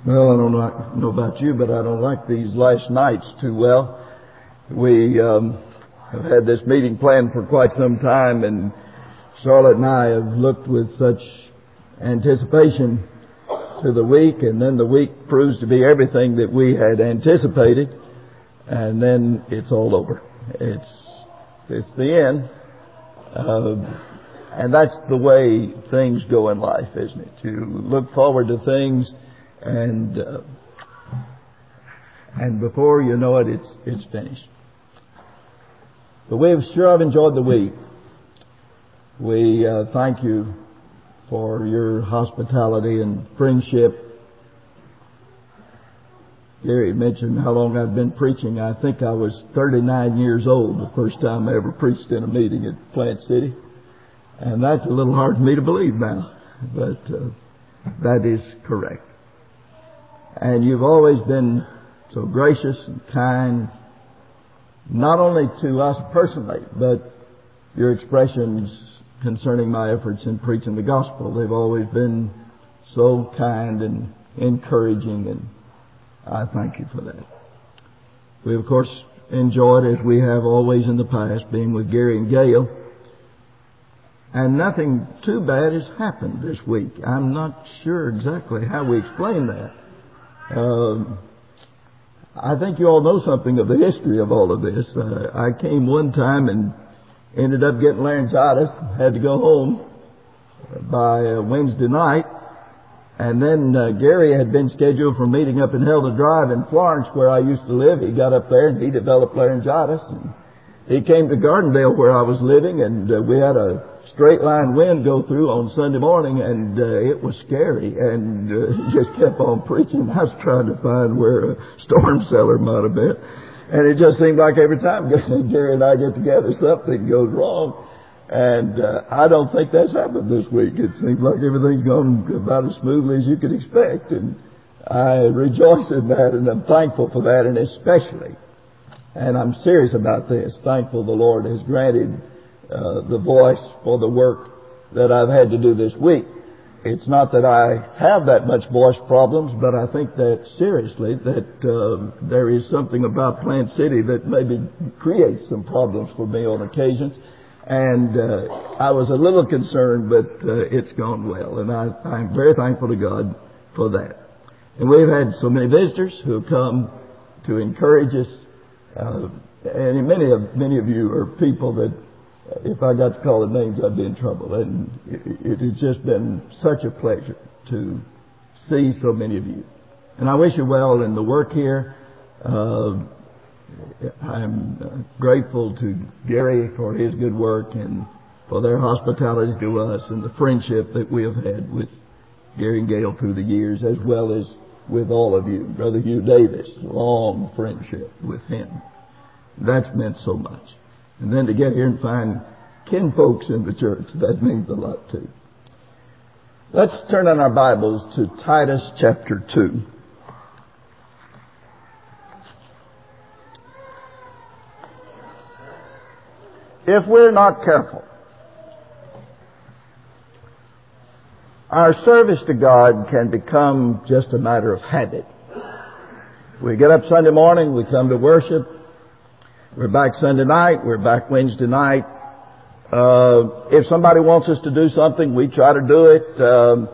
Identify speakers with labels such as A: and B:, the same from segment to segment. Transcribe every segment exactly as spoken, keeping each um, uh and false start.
A: Well, I don't like, know about you, but I don't like these last nights too well. We um, have had this meeting planned for quite some time, and Charlotte and I have looked with such anticipation to the week, and then the week proves to be everything that we had anticipated, and then it's all over. It's it's the end. Uh, and that's the way things go in life, isn't it? You look forward to things, and uh, and before you know it, it's it's finished. But we've sure have enjoyed the week. We uh, thank you for your hospitality and friendship. Gary mentioned how long I've been preaching. I think I was thirty-nine years old the first time I ever preached in a meeting at Plant City. And that's a little hard for me to believe now, but uh, that is correct. And you've always been so gracious and kind, not only to us personally, but your expressions concerning my efforts in preaching the gospel. They've always been so kind and encouraging, and I thank you for that. We, of course, enjoyed, as we have always in the past, being with Gary and Gail. And nothing too bad has happened this week. I'm not sure exactly how we explain that. Um, I think you all know something of the history of all of this. Uh, I came one time and ended up getting laryngitis, had to go home by uh, Wednesday night. And then uh, Gary had been scheduled for meeting up in Helder Drive in Florence, where I used to live. He got up there and he developed laryngitis. And he came to Gardendale, where I was living, and uh, we had a straight line wind go through on Sunday morning, and uh, it was scary, and uh, he just kept on preaching. I was trying to find where a storm cellar might have been, and it just seemed like every time Gary and I get together, something goes wrong, and uh, I don't think that's happened this week. It seems like everything's gone about as smoothly as you could expect, and I rejoice in that, and I'm thankful for that, and especially, and I'm serious about this, thankful the Lord has granted Uh, the voice for the work that I've had to do this week. It's not that I have that much voice problems, but I think that seriously that uh, there is something about Plant City that maybe creates some problems for me on occasions. And uh, I was a little concerned, but uh, it's gone well, and I, I'm very thankful to God for that. And we've had so many visitors who have come to encourage us, uh, and many of many of you are people that, if I got to call the names, I'd be in trouble. And it has just been such a pleasure to see so many of you. And I wish you well in the work here. Uh, I'm grateful to Gary for his good work and for their hospitality to us and the friendship that we have had with Gary and Gail through the years, as well as with all of you. Brother Hugh Davis, long friendship with him. That's meant so much. And then to get here and find kin folks in the church, that means a lot too. Let's turn on our Bibles to Titus chapter two. If we're not careful, our service to God can become just a matter of habit. We get up Sunday morning, we come to worship. We're back Sunday night. We're back Wednesday night. Uh, if somebody wants us to do something, we try to do it. Um,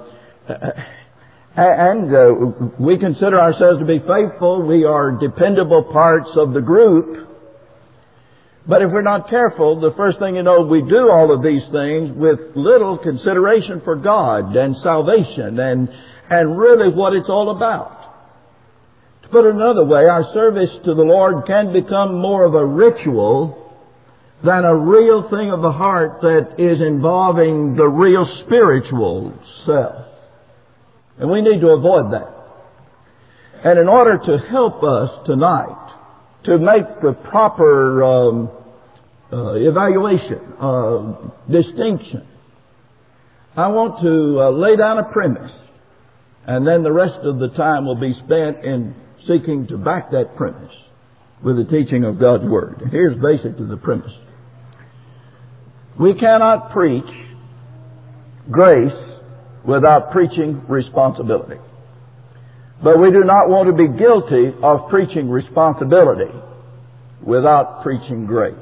A: and uh, we consider ourselves to be faithful. We are dependable parts of the group. But if we're not careful, the first thing you know, we do all of these things with little consideration for God and salvation and, and really what it's all about. Put it another way, our service to the Lord can become more of a ritual than a real thing of the heart that is involving the real spiritual self. And we need to avoid that. And in order to help us tonight to make the proper um, uh, evaluation, uh, distinction, I want to uh, lay down a premise, and then the rest of the time will be spent in seeking to back that premise with the teaching of God's Word. Here's basically the premise. We cannot preach grace without preaching responsibility. But we do not want to be guilty of preaching responsibility without preaching grace.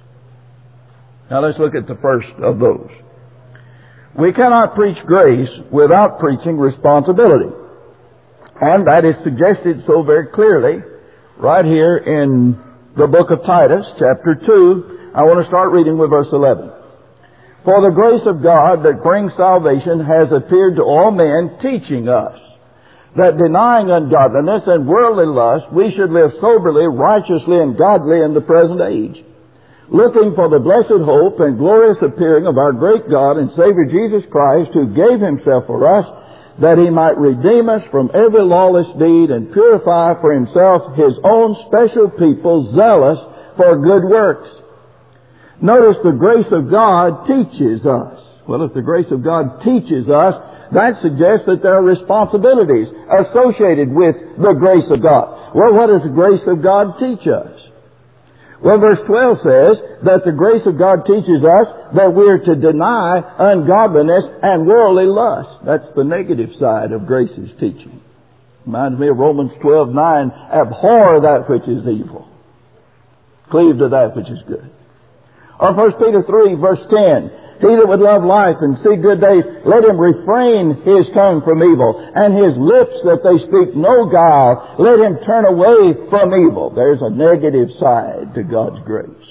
A: Now let's look at the first of those. We cannot preach grace without preaching responsibility. And that is suggested so very clearly right here in the book of Titus, chapter two. I want to start reading with verse eleven. For the grace of God that brings salvation has appeared to all men, teaching us that denying ungodliness and worldly lust, we should live soberly, righteously, and godly in the present age, looking for the blessed hope and glorious appearing of our great God and Savior Jesus Christ, who gave himself for us, that he might redeem us from every lawless deed and purify for himself his own special people, zealous for good works. Notice the grace of God teaches us. Well, if the grace of God teaches us, that suggests that there are responsibilities associated with the grace of God. Well, what does the grace of God teach us? Well, verse twelve says that the grace of God teaches us that we are to deny ungodliness and worldly lust. That's the negative side of grace's teaching. Reminds me of Romans twelve nine, abhor that which is evil. Cleave to that which is good. Or First Peter three, verse ten, he that would love life and see good days, let him refrain his tongue from evil, and his lips that they speak no guile. Let him turn away from evil. There's a negative side to God's grace.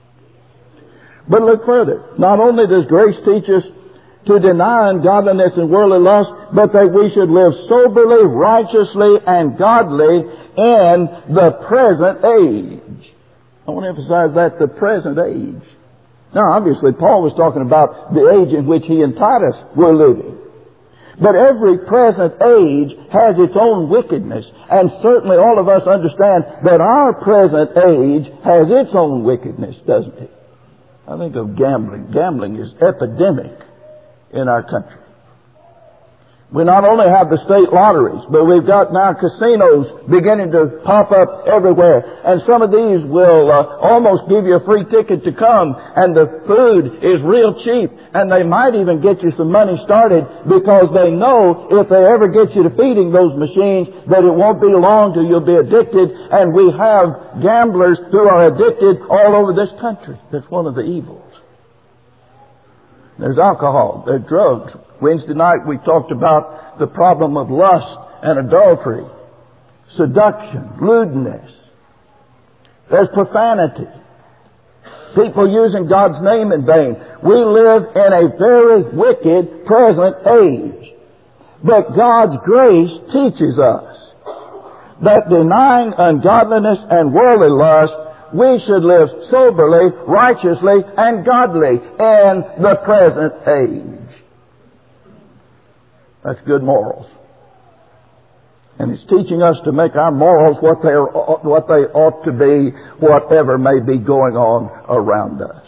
A: But look further. Not only does grace teach us to deny ungodliness and worldly lust, but that we should live soberly, righteously, and godly in the present age. I want to emphasize that, the present age. Now, obviously, Paul was talking about the age in which he and Titus were living. But every present age has its own wickedness. And certainly all of us understand that our present age has its own wickedness, doesn't it? I think of gambling. Gambling is epidemic in our country. We not only have the state lotteries, but we've got now casinos beginning to pop up everywhere. And some of these will uh, almost give you a free ticket to come, and the food is real cheap. And they might even get you some money started because they know if they ever get you to feeding those machines that it won't be long till you'll be addicted. And we have gamblers who are addicted all over this country. That's one of the evils. There's alcohol, there's drugs. Wednesday night we talked about the problem of lust and adultery, seduction, lewdness. There's profanity. People using God's name in vain. We live in a very wicked present age. But God's grace teaches us that denying ungodliness and worldly lust, we should live soberly, righteously, and godly in the present age. That's good morals. And it's teaching us to make our morals what they are, what they ought to be, whatever may be going on around us.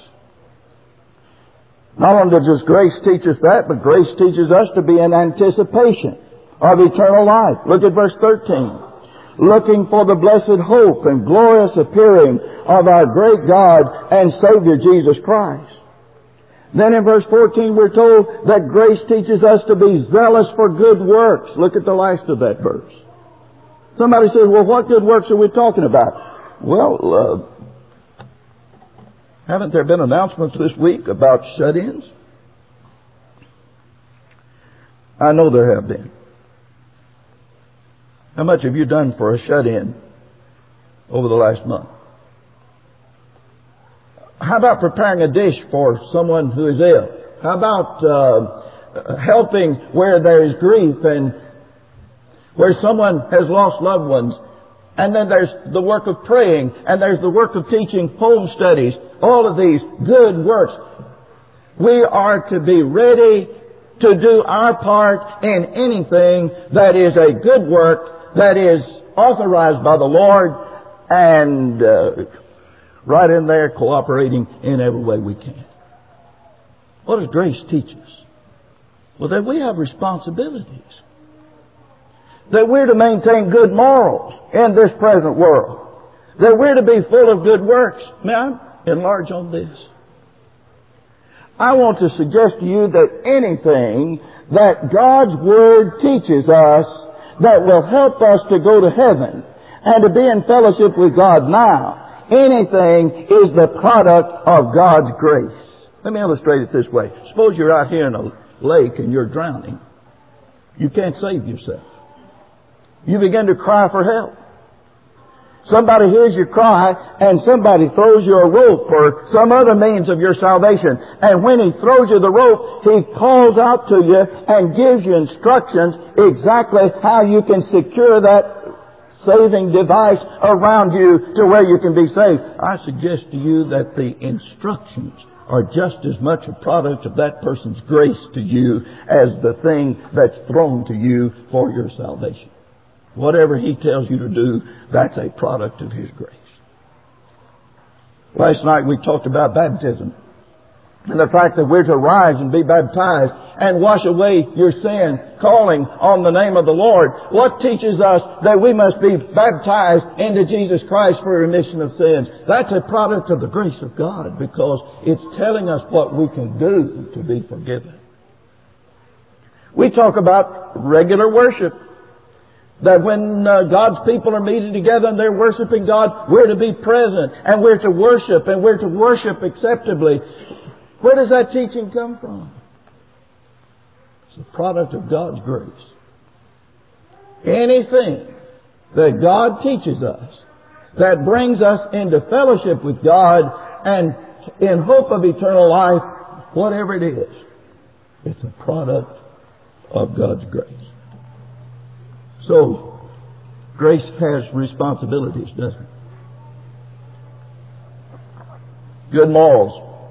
A: Not only does grace teach us that, but grace teaches us to be in anticipation of eternal life. Look at verse thirteen. Looking for the blessed hope and glorious appearing of our great God and Savior Jesus Christ. Then in verse fourteen we're told that grace teaches us to be zealous for good works. Look at the last of that verse. Somebody says, well, what good works are we talking about? Well, uh, haven't there been announcements this week about shut-ins? I know there have been. How much have you done for a shut-in over the last month? How about preparing a dish for someone who is ill? How about uh, helping where there is grief and where someone has lost loved ones? And then there's the work of praying, and there's the work of teaching home studies. All of these good works. We are to be ready to do our part in anything that is a good work, that is authorized by the Lord, and uh, right in there cooperating in every way we can. What does grace teach us? Well, that we have responsibilities. That we're to maintain good morals in this present world. That we're to be full of good works. May I enlarge on this? I want to suggest to you that anything that God's Word teaches us
B: that will help us to go to heaven and to be in fellowship with God now. Anything is the product of God's grace. Let me illustrate it this way. Suppose you're out here in a lake and you're drowning. You can't save yourself. You begin to cry for help. Somebody hears your cry and somebody throws you a rope or some other means of your salvation. And when he throws you the rope, he calls out to you and gives you instructions exactly how you can secure that saving device around you to where you can be saved. I suggest to you that the instructions are just as much a product of that person's grace to you as the thing that's thrown to you for your salvation. Whatever he tells you to do, that's a product of his grace. Last night we talked about baptism and the fact that we're to rise and be baptized and wash away your sin, calling on the name of the Lord. What teaches us that we must be baptized into Jesus Christ for remission of sins? That's a product of the grace of God, because it's telling us what we can do to be forgiven. We talk about regular worship. That when uh, God's people are meeting together and they're worshiping God, we're to be present and we're to worship and we're to worship acceptably. Where does that teaching come from? It's a product of God's grace. Anything that God teaches us that brings us into fellowship with God and in hope of eternal life, whatever it is, it's a product of God's grace. So, grace has responsibilities, doesn't it? Good morals.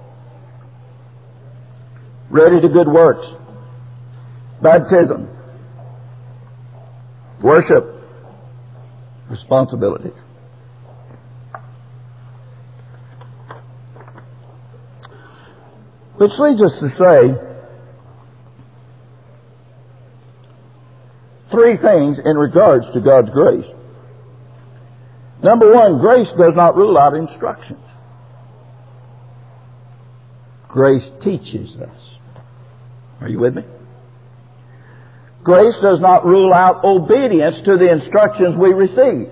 B: Ready to good works. Baptism. Worship. Responsibilities. Which leads us to say three things in regards to God's grace. Number one, grace does not rule out instructions. Grace teaches us. Are you with me? Grace does not rule out obedience to the instructions we receive.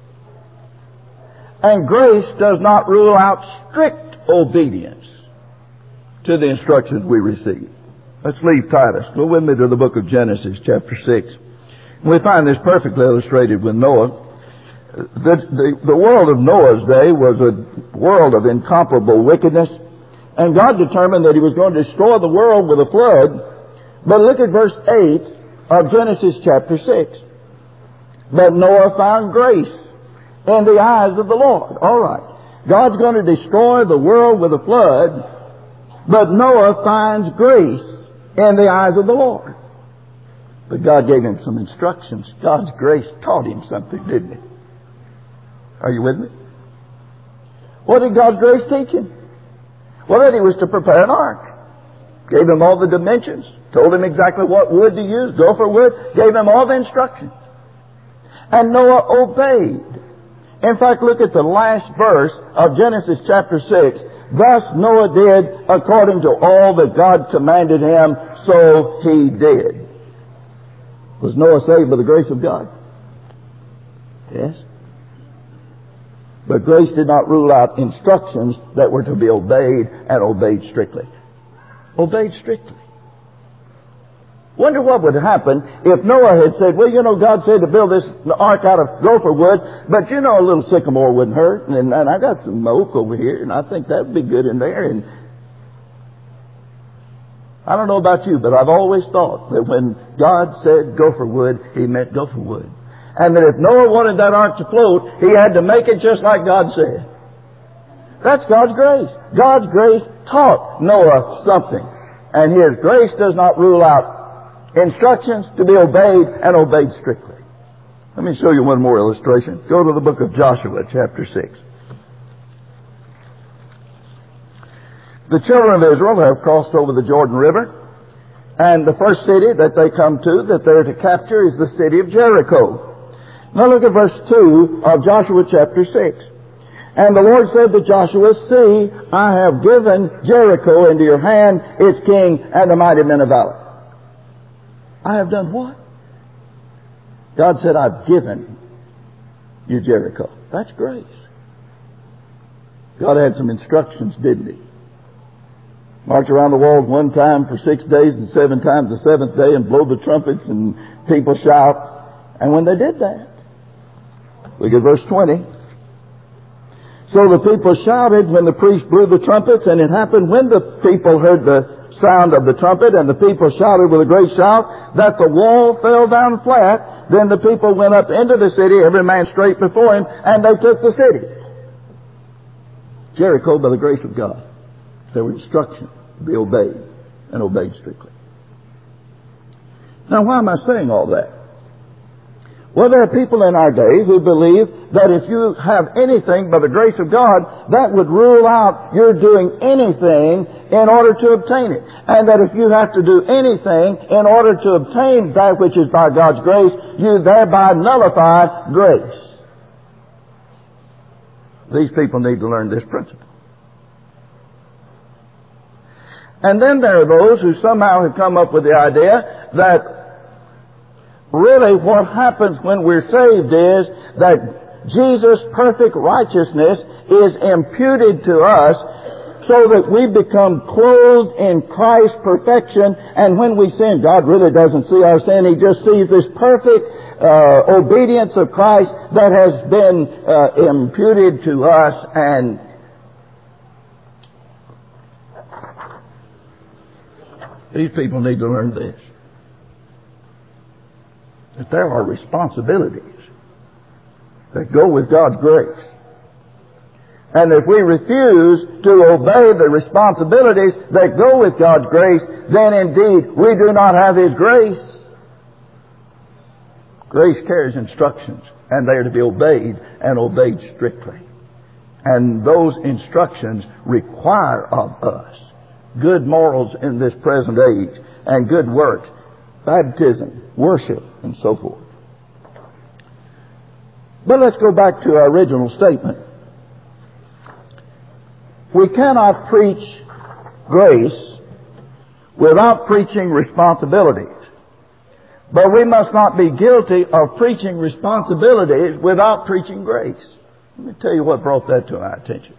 B: And grace does not rule out strict obedience to the instructions we receive. Let's leave Titus. Go with me to the book of Genesis, chapter six. We find this perfectly illustrated with Noah. The, the, the world of Noah's day was a world of incomparable wickedness, and God determined that He was going to destroy the world with a flood. But look at verse eight of Genesis chapter six. But Noah found grace in the eyes of the Lord. All right. God's going to destroy the world with a flood, but Noah finds grace in the eyes of the Lord. But God gave him some instructions. God's grace taught him something, didn't it? Are you with me? What did God's grace teach him? Well, that he was to prepare an ark. Gave him all the dimensions. Told him exactly what wood to use, gopher wood. Gave him all the instructions. And Noah obeyed. In fact, look at the last verse of Genesis chapter six. Thus Noah did according to all that God commanded him, so he did. Was Noah saved by the grace of God? Yes. But grace did not rule out instructions that were to be obeyed, and obeyed strictly. Obeyed strictly. Wonder what would happen if Noah had said, well, you know, God said to build this ark out of gopher wood, but you know, a little sycamore wouldn't hurt, and, and I got some oak over here, and I think that would be good in there. And I don't know about you, but I've always thought that when God said gopher wood, He meant gopher wood. And that if Noah wanted that ark to float, he had to make it just like God said. That's God's grace. God's grace taught Noah something. And His grace does not rule out instructions to be obeyed, and obeyed strictly. Let me show you one more illustration. Go to the book of Joshua, chapter six. The children of Israel have crossed over the Jordan River, and the first city that they come to, that they're to capture, is the city of Jericho. Now look at verse two of Joshua chapter six. And the Lord said to Joshua, see, I have given Jericho into your hand, its king, and the mighty men of valor. I have done what? God said, I've given you Jericho. That's grace. God had some instructions, didn't He? March around the walls one time for six days and seven times the seventh day and blow the trumpets and people shout. And when they did that, look at verse twenty. So the people shouted when the priest blew the trumpets, and it happened when the people heard the sound of the trumpet and the people shouted with a great shout that the wall fell down flat. Then the people went up into the city, every man straight before him, and they took the city. Jericho by the grace of God. There were instructions to be obeyed, and obeyed strictly. Now, why am I saying all that? Well, there are people in our day who believe that if you have anything by the grace of God, that would rule out your doing anything in order to obtain it. And that if you have to do anything in order to obtain that which is by God's grace, you thereby nullify grace. These people need to learn this principle. And then there are those who somehow have come up with the idea that really what happens when we're saved is that Jesus' perfect righteousness is imputed to us so that we become clothed in Christ's perfection, and when we sin, God really doesn't see our sin. He just sees this perfect uh, obedience of Christ that has been uh, imputed to us. And these people need to learn this. That there are responsibilities that go with God's grace. And if we refuse to obey the responsibilities that go with God's grace, then indeed we do not have His grace. Grace carries instructions, and they are to be obeyed, and obeyed strictly. And those instructions require of us good morals in this present age, and good works, baptism, worship, and so forth. But let's go back to our original statement. We cannot preach grace without preaching responsibilities. But we must not be guilty of preaching responsibilities without preaching grace. Let me tell you what brought that to my attention.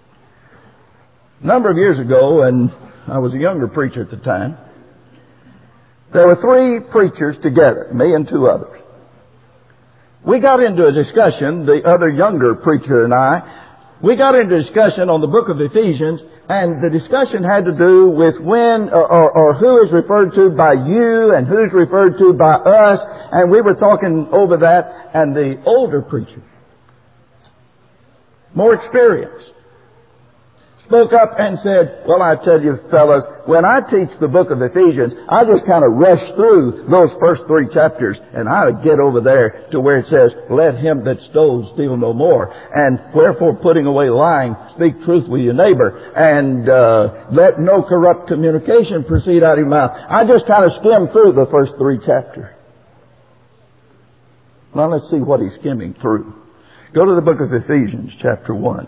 B: A number of years ago, and I was a younger preacher at the time, there were three preachers together, me and two others. We got into a discussion, the other younger preacher and I, we got into a discussion on the book of Ephesians, and the discussion had to do with when or, or, or who is referred to by you and who's referred to by us, and we were talking over that, and the older preacher, more experienced, spoke up and said, well, I tell you fellas, when I teach the book of Ephesians, I just kind of rush through those first three chapters, and I would get over there to where it says, let him that stole steal no more, and wherefore putting away lying, speak truth with your neighbor, and uh, let no corrupt communication proceed out of your mouth. I just kind of skimmed through the first three chapters. Now let's see what he's skimming through. Go to the book of Ephesians, chapter one.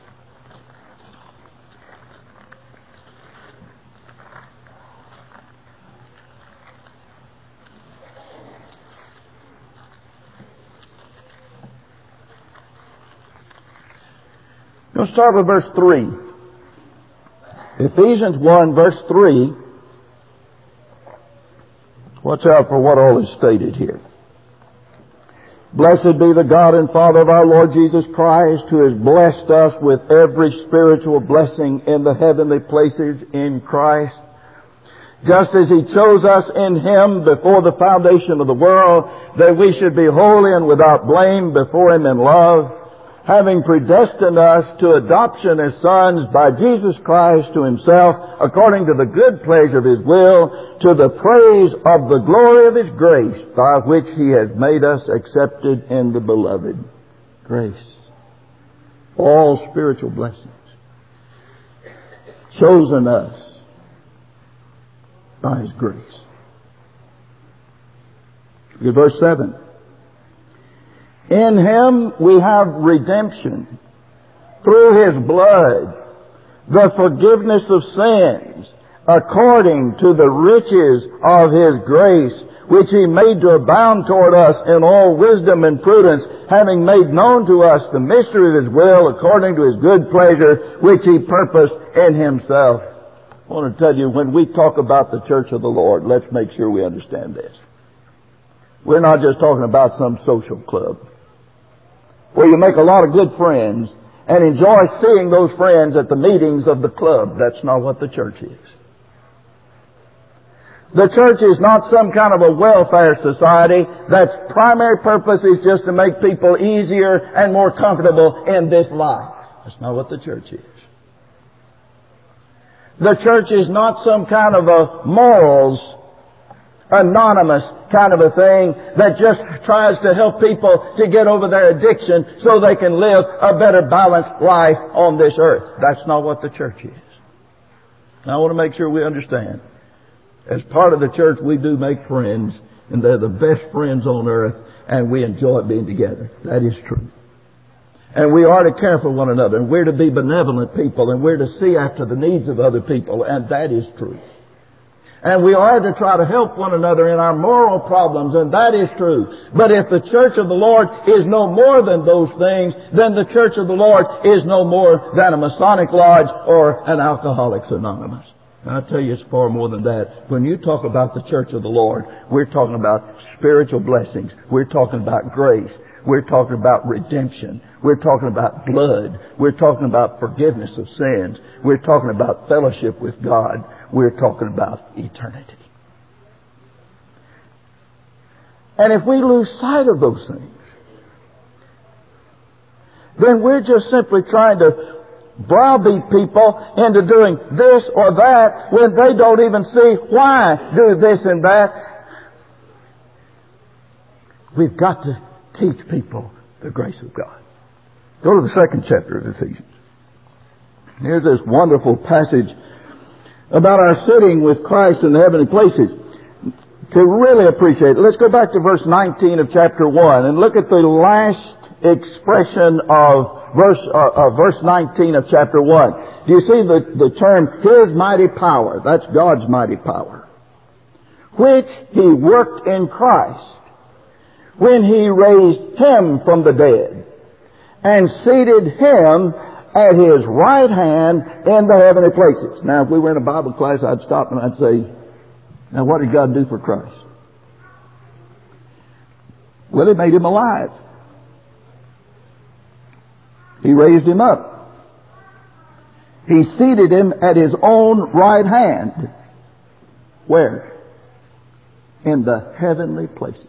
B: Let's start with verse three. Ephesians one, verse three. Watch out for what all is stated here. Blessed be the God and Father of our Lord Jesus Christ, who has blessed us with every spiritual blessing in the heavenly places in Christ, just as He chose us in Him before the foundation of the world, that we should be holy and without blame before Him in love, having predestined us to adoption as sons by Jesus Christ to Himself, according to the good pleasure of His will, to the praise of the glory of His grace, by which He has made us accepted in the Beloved. Grace. All spiritual blessings. Chosen us by His grace. Look at verse seven. In Him we have redemption through His blood, the forgiveness of sins, according to the riches of His grace, which He made to abound toward us in all wisdom and prudence, having made known to us the mystery of His will according to His good pleasure, which He purposed in Himself. I want to tell you, when we talk about the church of the Lord, let's make sure we understand this. We're not just talking about some social club where you make a lot of good friends and enjoy seeing those friends at the meetings of the club. That's not what the church is. The church is not some kind of a welfare society that's primary purpose is just to make people easier and more comfortable in this life. That's not what the church is. The church is not some kind of a morals anonymous kind of a thing that just tries to help people to get over their addiction so they can live a better balanced life on this earth. That's not what the church is. Now I want to make sure we understand. As part of the church, we do make friends, and they're the best friends on earth, and we enjoy being together. That is true. And we are to care for one another, and we're to be benevolent people, and we're to see after the needs of other people, and that is true. And we are to try to help one another in our moral problems, and that is true. But if the church of the Lord is no more than those things, then the church of the Lord is no more than a Masonic lodge or an Alcoholics Anonymous. And I tell you, it's far more than that. When you talk about the church of the Lord, we're talking about spiritual blessings. We're talking about grace. We're talking about redemption. We're talking about blood. We're talking about forgiveness of sins. We're talking about fellowship with God. We're talking about eternity. And if we lose sight of those things, then we're just simply trying to browbeat people into doing this or that when they don't even see why do this and that. We've got to teach people the grace of God. Go to the second chapter of Ephesians. Here's this wonderful passage about our sitting with Christ in the heavenly places. To really appreciate it, let's go back to verse nineteen of chapter one and look at the last expression of verse uh, uh, verse nineteen of chapter one. Do you see the, the term, His mighty power? That's God's mighty power. Which He worked in Christ when He raised Him from the dead and seated Him at His right hand in the heavenly places. Now, if we were in a Bible class, I'd stop and I'd say, now what did God do for Christ? Well, He made Him alive. He raised Him up. He seated Him at His own right hand. Where? In the heavenly places.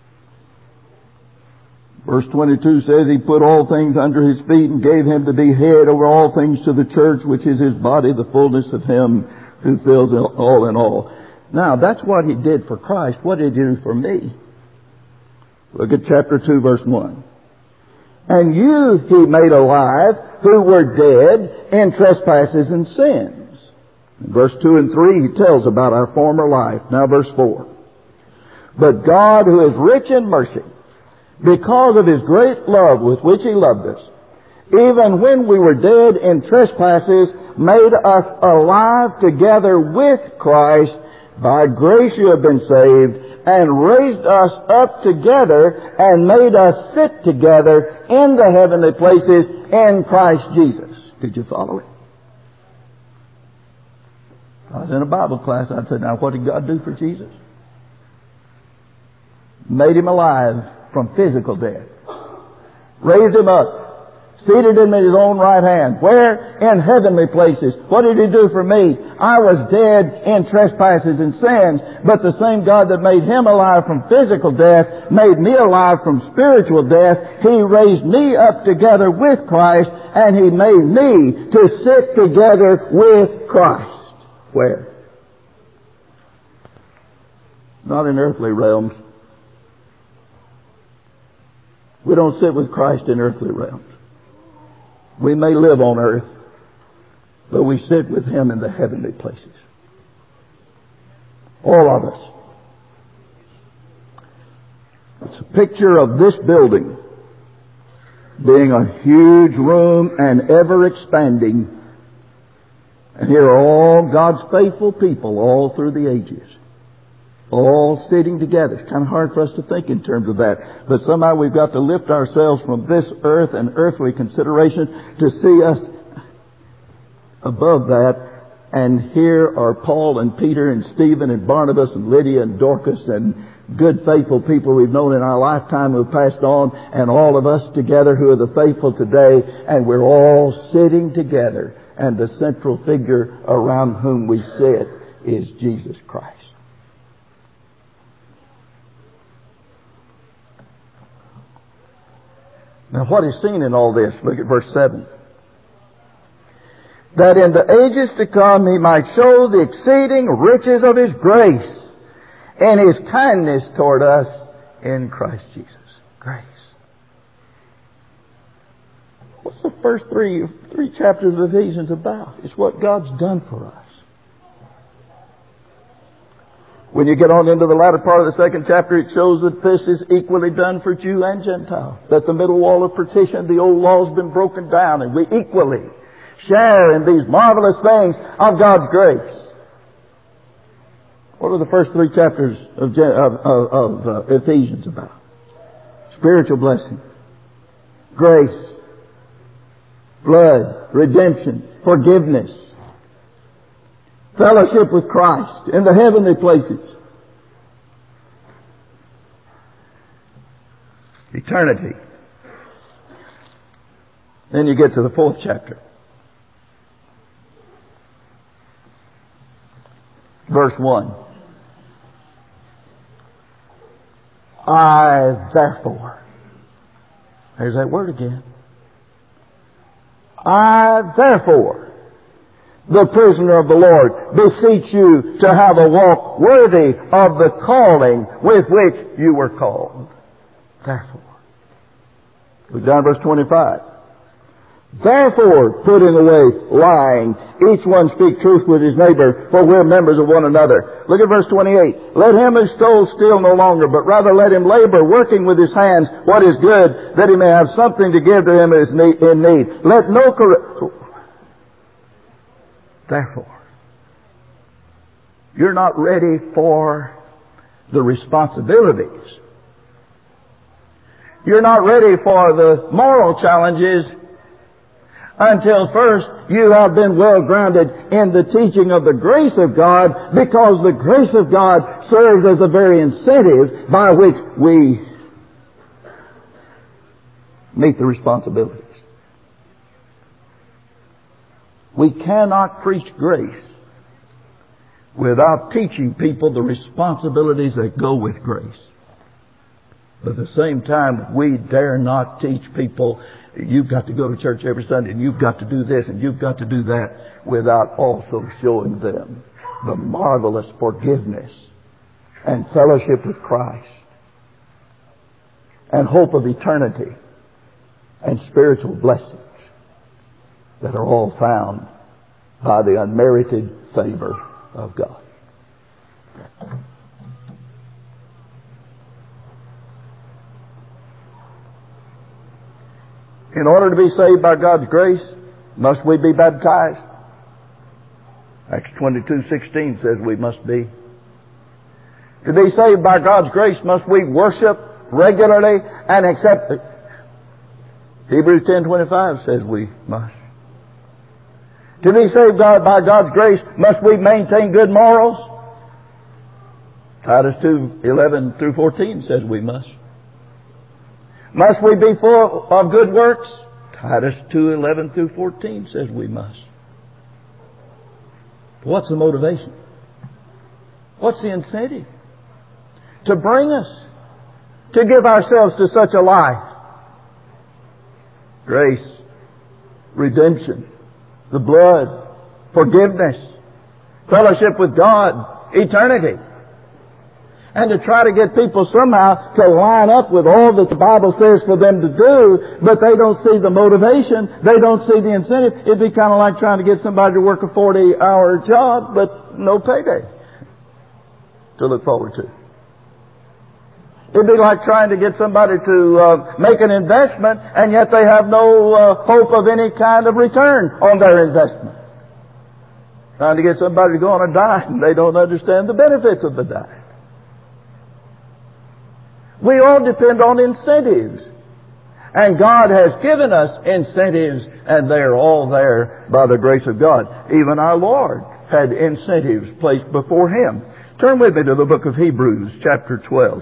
B: Verse twenty-two says He put all things under His feet and gave Him to be head over all things to the church, which is His body, the fullness of Him who fills all in all. Now, that's what He did for Christ. What did He do for me? Look at chapter two, verse one. And you He made alive who were dead in trespasses and sins. In verse two and three, He tells about our former life. Now verse four. But God, who is rich in mercy, because of His great love with which He loved us, even when we were dead in trespasses, made us alive together with Christ. By grace you have been saved, and raised us up together, and made us sit together in the heavenly places in Christ Jesus. Did you follow it? If I was in a Bible class, I'd say, now what did God do for Jesus? Made Him alive from physical death. Raised Him up. Seated Him in His own right hand. Where? In heavenly places. What did He do for me? I was dead in trespasses and sins, but the same God that made Him alive from physical death made me alive from spiritual death. He raised me up together with Christ, and He made me to sit together with Christ. Where? Not in earthly realms. We don't sit with Christ in earthly realms. We may live on earth, but we sit with Him in the heavenly places. All of us. It's a picture of this building being a huge room and ever expanding. And here are all God's faithful people all through the ages. All sitting together. It's kind of hard for us to think in terms of that. But somehow we've got to lift ourselves from this earth and earthly consideration to see us above that. And here are Paul and Peter and Stephen and Barnabas and Lydia and Dorcas and good faithful people we've known in our lifetime who have passed on, and all of us together who are the faithful today, and we're all sitting together, and the central figure around whom we sit is Jesus Christ. Now what is seen in all this? Look at verse seven. That in the ages to come He might show the exceeding riches of His grace and His kindness toward us in Christ Jesus. Grace. What's the first three, three chapters of Ephesians about? It's what God's done for us. When you get on into the latter part of the second chapter, it shows that this is equally done for Jew and Gentile. That the middle wall of partition, the old law, has been broken down, and we equally share in these marvelous things of God's grace. What are the first three chapters of, of, of, of uh, Ephesians about? Spiritual blessing, grace, blood, redemption, forgiveness, fellowship with Christ in the heavenly places, eternity. Then you get to the fourth chapter. Verse one. I therefore. There's that word again. I therefore, the prisoner of the Lord, beseech you to have a walk worthy of the calling with which you were called. Therefore. Look down verse twenty-five. Therefore, putting away lying, each one speak truth with his neighbor, for we're members of one another. Look at verse twenty-eight. Let him who stole steal no longer, but rather let him labor, working with his hands what is good, that he may have something to give to him who is in need. Let no corrupt... Therefore, you're not ready for the responsibilities. You're not ready for the moral challenges until first you have been well grounded in the teaching of the grace of God, because the grace of God serves as the very incentive by which we meet the responsibilities. We cannot preach grace without teaching people the responsibilities that go with grace. But at the same time, we dare not teach people, you've got to go to church every Sunday, and you've got to do this, and you've got to do that, without also showing them the marvelous forgiveness and fellowship with Christ and hope of eternity and spiritual blessings that are all found by the unmerited favor of God. In order to be saved by God's grace, must we be baptized? Acts twenty-two sixteen says we must be. To be saved by God's grace, must we worship regularly and accept it? Hebrews ten twenty-five says we must. To be saved by God's grace, must we maintain good morals? Titus two eleven through fourteen says we must. Must we be full of good works? Titus two eleven through fourteen says we must. What's the motivation? What's the incentive? To bring us, to give ourselves to such a life. Grace, redemption, the blood, forgiveness, fellowship with God, eternity. And to try to get people somehow to line up with all that the Bible says for them to do, but they don't see the motivation, they don't see the incentive. It'd be kind of like trying to get somebody to work a forty-hour job, but no payday to look forward to. It'd be like trying to get somebody to uh, make an investment, and yet they have no uh, hope of any kind of return on their investment. Trying to get somebody to go on a diet, and they don't understand the benefits of the diet. We all depend on incentives. And God has given us incentives, and they're all there by the grace of God. Even our Lord had incentives placed before Him. Turn with me to the book of Hebrews, chapter twelve.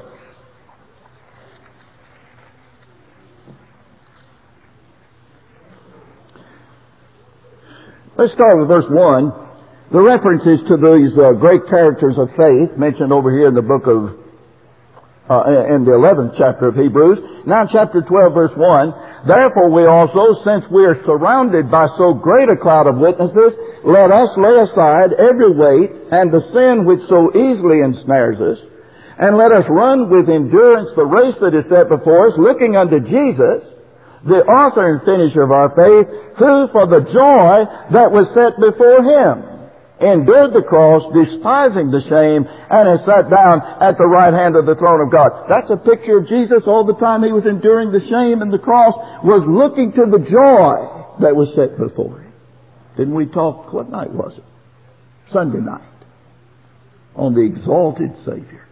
B: Let's start with verse one. The references to these uh, great characters of faith mentioned over here in the book of, uh, in the eleventh chapter of Hebrews. Now chapter twelve verse one. Therefore we also, since we are surrounded by so great a cloud of witnesses, let us lay aside every weight and the sin which so easily ensnares us, and let us run with endurance the race that is set before us, looking unto Jesus, the author and finisher of our faith, who for the joy that was set before Him endured the cross, despising the shame, and has sat down at the right hand of the throne of God. That's a picture of Jesus all the time He was enduring the shame and the cross, was looking to the joy that was set before Him. Didn't we talk, what night was it? Sunday night. On the exalted Savior.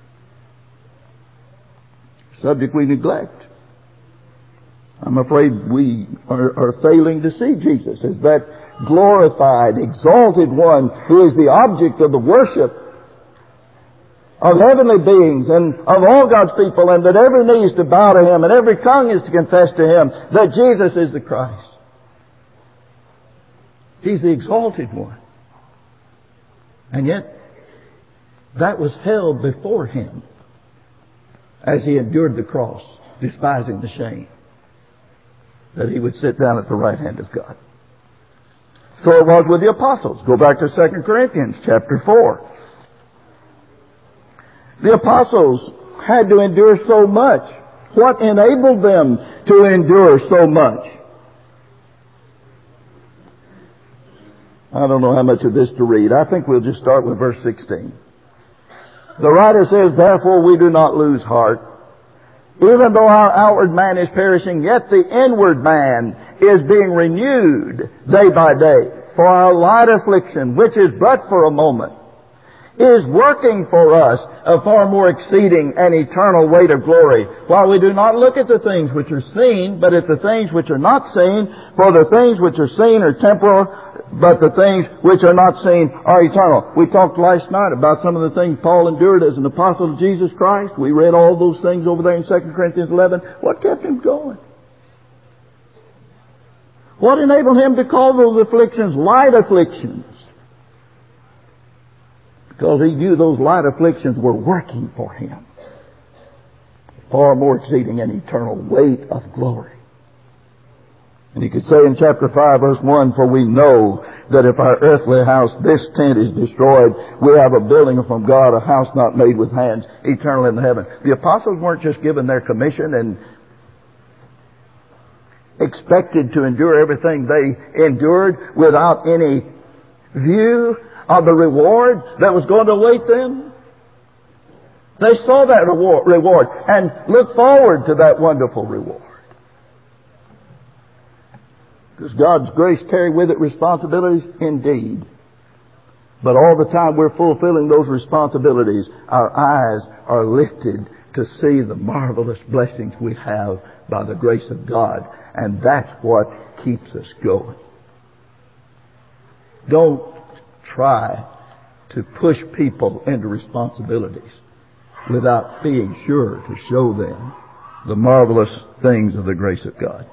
B: Subject we neglect. I'm afraid we are, are failing to see Jesus as that glorified, exalted one who is the object of the worship of heavenly beings and of all God's people, and that every knee is to bow to Him and every tongue is to confess to Him that Jesus is the Christ. He's the exalted one. And yet, that was held before Him as He endured the cross, despising the shame, that He would sit down at the right hand of God. So it was with the apostles. Go back to Second Corinthians chapter four. The apostles had to endure so much. What enabled them to endure so much? I don't know how much of this to read. I think we'll just start with verse sixteen. The writer says, therefore we do not lose heart. Even though our outward man is perishing, yet the inward man is being renewed day by day. For our light affliction, which is but for a moment, is working for us a far more exceeding and eternal weight of glory. While we do not look at the things which are seen, but at the things which are not seen. For the things which are seen are temporal, but the things which are not seen are eternal. We talked last night about some of the things Paul endured as an apostle of Jesus Christ. We read all those things over there in Second Corinthians eleven. What kept him going? What enabled him to call those afflictions light afflictions? Because he knew those light afflictions were working for him. Far more exceeding an eternal weight of glory. And he could say in chapter five, verse one, for we know that if our earthly house, this tent, is destroyed, we have a building from God, a house not made with hands, eternal in heaven. The apostles weren't just given their commission and expected to endure everything they endured without any view of the reward that was going to await them. They saw that reward and looked forward to that wonderful reward. Because God's grace carried with it responsibilities indeed. But all the time we're fulfilling those responsibilities, our eyes are lifted to see the marvelous blessings we have by the grace of God. And that's what keeps us going. Don't try to push people into responsibilities without being sure to show them the marvelous things of the grace of God.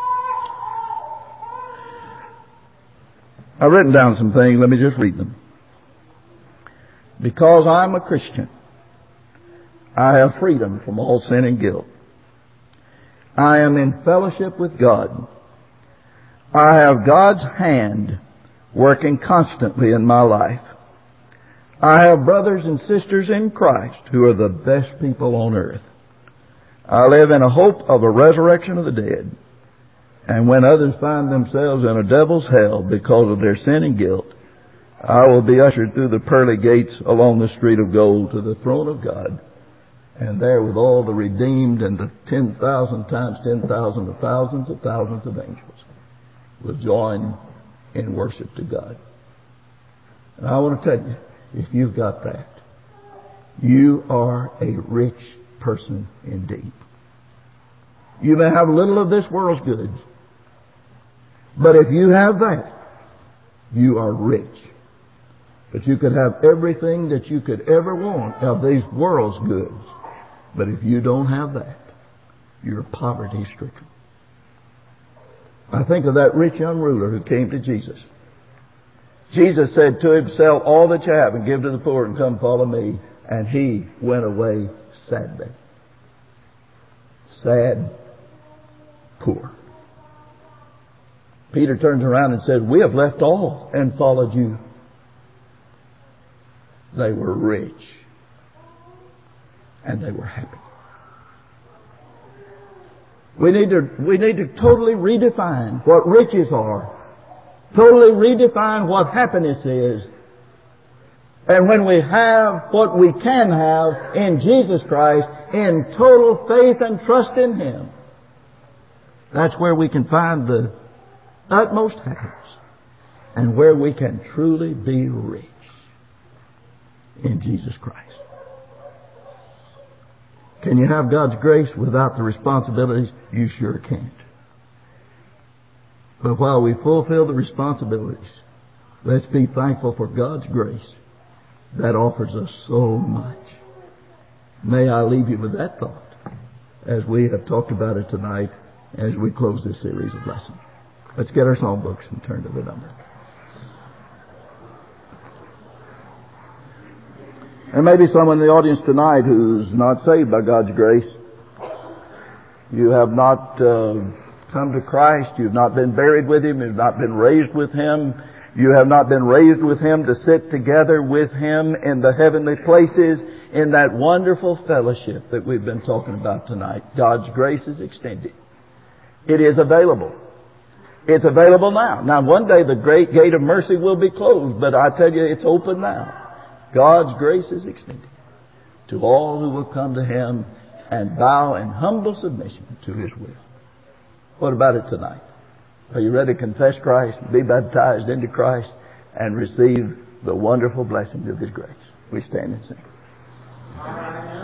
B: I've written down some things. Let me just read them. Because I'm a Christian, I have freedom from all sin and guilt. I am in fellowship with God. I have God's hand working constantly in my life. I have brothers and sisters in Christ who are the best people on earth. I live in a hope of a resurrection of the dead. And when others find themselves in a devil's hell because of their sin and guilt, I will be ushered through the pearly gates along the street of gold to the throne of God. And there with all the redeemed and the ten thousand times ten thousand of thousands of thousands of angels will join in worship to God. And I want to tell you, if you've got that, you are a rich person indeed. You may have little of this world's goods, but if you have that, you are rich. But you could have everything that you could ever want of these world's goods, but if you don't have that, you're poverty-stricken. I think of that rich young ruler who came to Jesus. Jesus said to him, sell all that you have and give to the poor and come follow me. And he went away sadly. Sad, poor. Peter turns around and says, we have left all and followed you. They were rich. And they were happy. We need to, we need to totally redefine what riches are. Totally redefine what happiness is. And when we have what we can have in Jesus Christ, in total faith and trust in Him, that's where we can find the utmost happiness and where we can truly be rich in Jesus Christ. Can you have God's grace without the responsibilities? You sure can't. But while we fulfill the responsibilities, let's be thankful for God's grace that offers us so much. May I leave you with that thought as we have talked about it tonight as we close this series of lessons. Let's get our songbooks and turn to the number. There may be someone in the audience tonight who's not saved by God's grace. You have not uh, come to Christ. You've not been buried with Him. You've not been raised with Him. You have not been raised with Him to sit together with Him in the heavenly places in that wonderful fellowship that we've been talking about tonight. God's grace is extended. It is available. It's available now. Now, one day the great gate of mercy will be closed, but I tell you, it's open now. God's grace is extended to all who will come to Him and bow in humble submission to His will. What about it tonight? Are you ready to confess Christ, be baptized into Christ, and receive the wonderful blessings of His grace? We stand and sing.